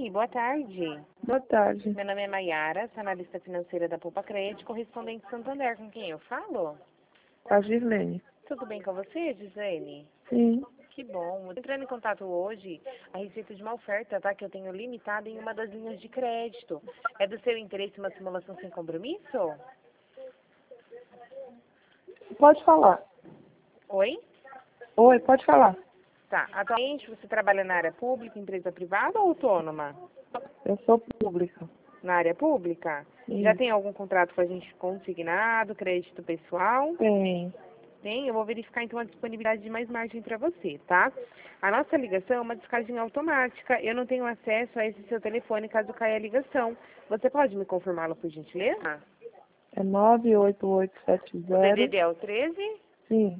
Oi, boa tarde. Boa tarde. Meu nome é Maiara, sou analista financeira da Poupa Crédito, correspondente Santander. Com quem eu falo? A Gislene. Tudo bem com você, Gisele? Sim. Que bom. Tô entrando em contato hoje a respeito de uma oferta, tá? Que eu tenho limitada em uma das linhas de crédito. É do seu interesse uma simulação sem compromisso? Pode falar. Oi? Oi, pode falar. Tá. Atualmente você trabalha na área pública, empresa privada ou autônoma? Eu sou pública. Na área pública? Sim. Já tem algum contrato com a gente consignado, crédito pessoal? Tem. Tem, eu vou verificar então a disponibilidade de mais margem para você, tá? A nossa ligação é uma descagem automática. Eu não tenho acesso a esse seu telefone caso caia a ligação. Você pode me confirmá-lo, por gentileza? É O 98870. DDD é o 13 Sim.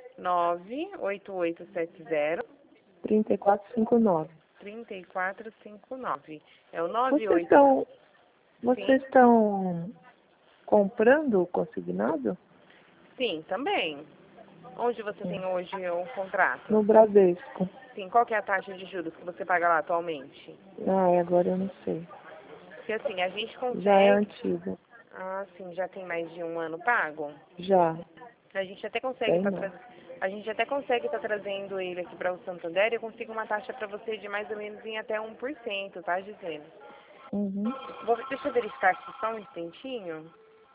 98870 3459. 3459. É o Vocês 98. estão, Sim? vocês estão comprando consignado? Sim, também. Onde você tem hoje um contrato? No Bradesco. Sim, qual que é a taxa de juros que você paga lá atualmente? Agora eu não sei. Porque assim, a gente Já é consegue... antigo. Ah, sim, já tem mais de um ano pago? Já. A gente até consegue Tem não. estar trazendo ele aqui para o Santander e eu consigo uma taxa para você de mais ou menos em até 1%, tá, Gisele? Uhum. Deixa eu verificar aqui só um instantinho.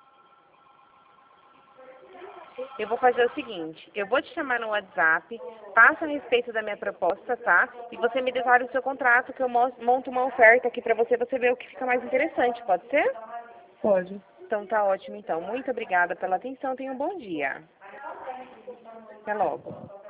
Eu vou fazer o seguinte, eu vou te chamar no WhatsApp, passa a respeito da minha proposta, tá? E você me detalha o seu contrato, que eu monto uma oferta aqui pra você ver o que fica mais interessante, pode ser? Pode. Então tá ótimo, então. Muito obrigada pela atenção, tenha um bom dia. Até logo.